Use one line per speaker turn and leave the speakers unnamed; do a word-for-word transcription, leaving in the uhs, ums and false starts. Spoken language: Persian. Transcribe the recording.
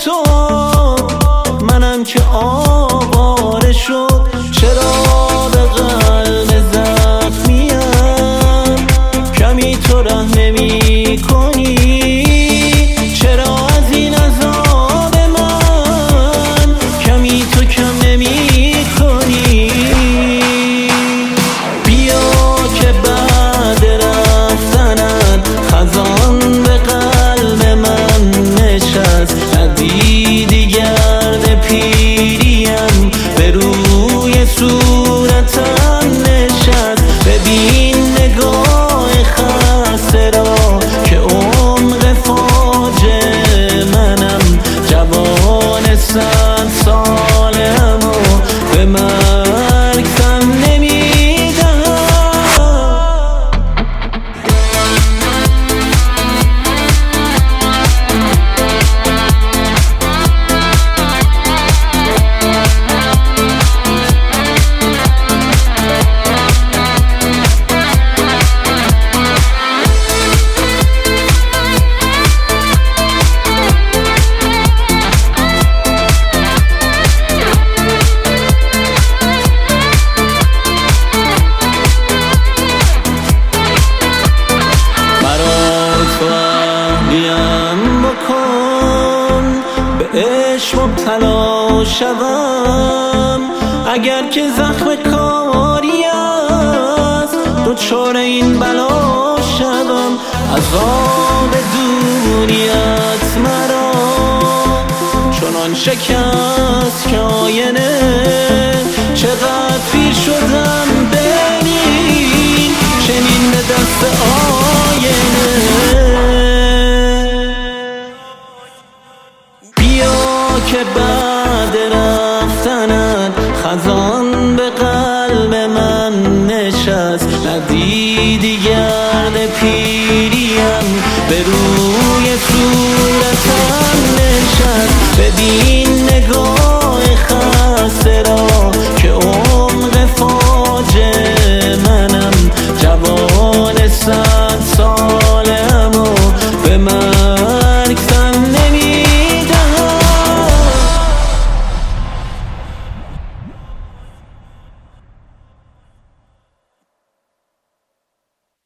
تو منم که آواره شد. چرا به قلب زخمیم کمی تو رحم نمی کنی؟ چرا از این عذاب من کمی تو کم نمی کنی؟ بیا که بعد رفتنت خزان به قلب من نشست. ندیدی گرد پیریم به روی صورتم نشست. ببین نگاه خسته را که عمق فاجعه منم. جوان صد سالم و به مرگ تن نمیدم. به عشق مبتلا شوم اگر که زخم کاری است. دچار این بلا شوم عذاب دوریت مرا چنان شکست که آینه. چقدر پیر شدم